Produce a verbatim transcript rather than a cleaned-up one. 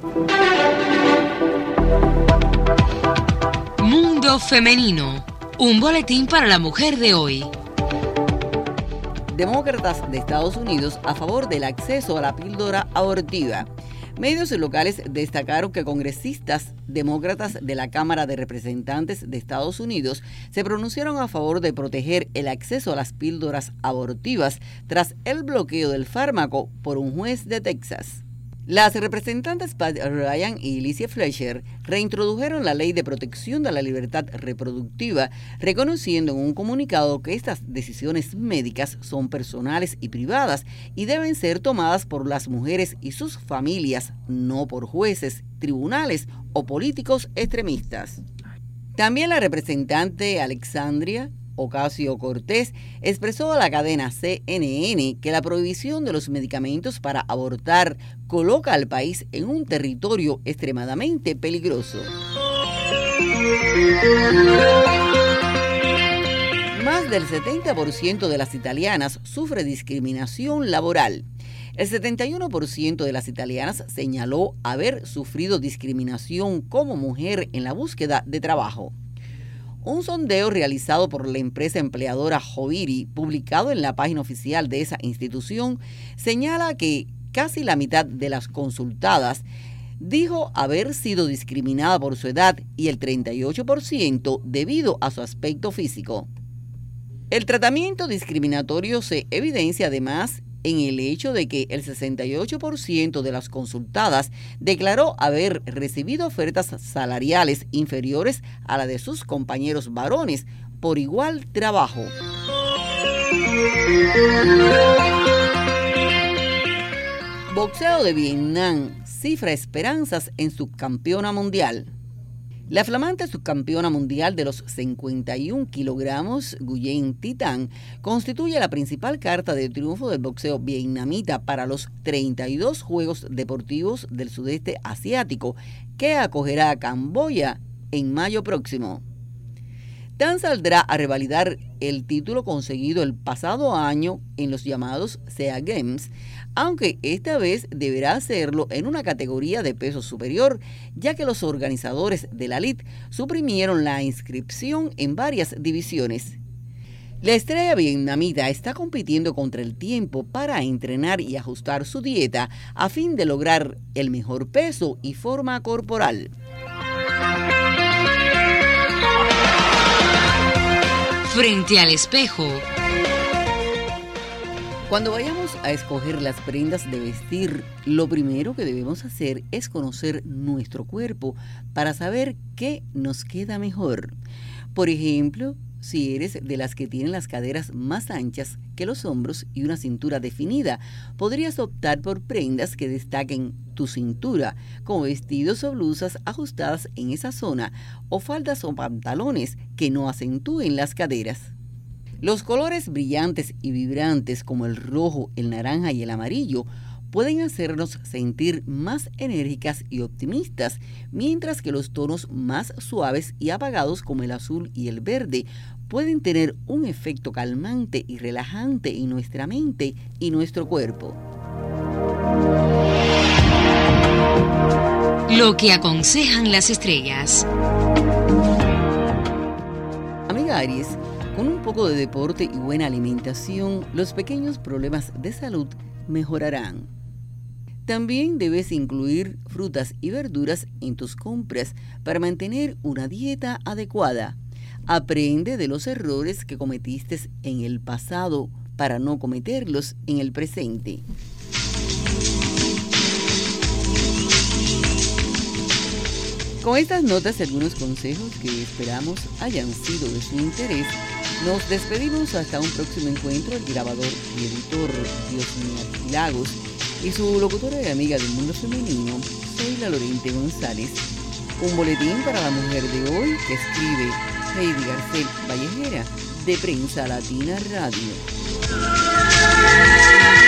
Mundo Femenino, un boletín para la mujer de hoy. Demócratas de Estados Unidos a favor del acceso a la píldora abortiva. Medios locales destacaron que congresistas demócratas de la Cámara de Representantes de Estados Unidos se pronunciaron a favor de proteger el acceso a las píldoras abortivas tras el bloqueo del fármaco por un juez de Texas. Las representantes Pat Ryan y Alicia Fletcher reintrodujeron la Ley de Protección de la Libertad Reproductiva, reconociendo en un comunicado que estas decisiones médicas son personales y privadas y deben ser tomadas por las mujeres y sus familias, no por jueces, tribunales o políticos extremistas. También la representante Alexandria Ocasio-Cortez expresó a la cadena C N N que la prohibición de los medicamentos para abortar coloca al país en un territorio extremadamente peligroso. Más del setenta por ciento de las italianas sufre discriminación laboral. El setenta y uno por ciento de las italianas señaló haber sufrido discriminación como mujer en la búsqueda de trabajo. Un sondeo realizado por la empresa empleadora Joviri, publicado en la página oficial de esa institución, señala que casi la mitad de las consultadas dijo haber sido discriminada por su edad y el treinta y ocho por ciento debido a su aspecto físico. El tratamiento discriminatorio se evidencia además en el hecho de que el sesenta y ocho por ciento de las consultadas declaró haber recibido ofertas salariales inferiores a la de sus compañeros varones por igual trabajo. Boxeo de Vietnam cifra esperanzas en subcampeona mundial. La flamante subcampeona mundial de los cincuenta y un kilogramos, Nguyen Thi Thanh, constituye la principal carta de triunfo del boxeo vietnamita para los treinta y dos Juegos Deportivos del Sudeste Asiático, que acogerá a Camboya en mayo próximo. Thanh saldrá a revalidar el título conseguido el pasado año en los llamados SEA Games, aunque esta vez deberá hacerlo en una categoría de peso superior, ya que los organizadores de la elite suprimieron la inscripción en varias divisiones. La estrella vietnamita está compitiendo contra el tiempo para entrenar y ajustar su dieta a fin de lograr el mejor peso y forma corporal. Frente al espejo. Cuando vayamos a escoger las prendas de vestir, lo primero que debemos hacer es conocer nuestro cuerpo para saber qué nos queda mejor. Por ejemplo, si eres de las que tienen las caderas más anchas que los hombros y una cintura definida, podrías optar por prendas que destaquen tu cintura, como vestidos o blusas ajustadas en esa zona, o faldas o pantalones que no acentúen las caderas. Los colores brillantes y vibrantes como el rojo, el naranja y el amarillo pueden hacernos sentir más enérgicas y optimistas, mientras que los tonos más suaves y apagados como el azul y el verde pueden tener un efecto calmante y relajante en nuestra mente y nuestro cuerpo. Lo que aconsejan las estrellas. Amiga Aries, con un poco de deporte y buena alimentación, los pequeños problemas de salud mejorarán. También debes incluir frutas y verduras en tus compras para mantener una dieta adecuada. Aprende de los errores que cometiste en el pasado para no cometerlos en el presente. Con estas notas y algunos consejos que esperamos hayan sido de su interés, nos despedimos hasta un próximo encuentro. El grabador y editor Diosmía Lagos y su locutora y amiga del mundo femenino, soy la Lorente González. Un boletín para la mujer de hoy que escribe Heidi Garcés Vallejera, de Prensa Latina Radio.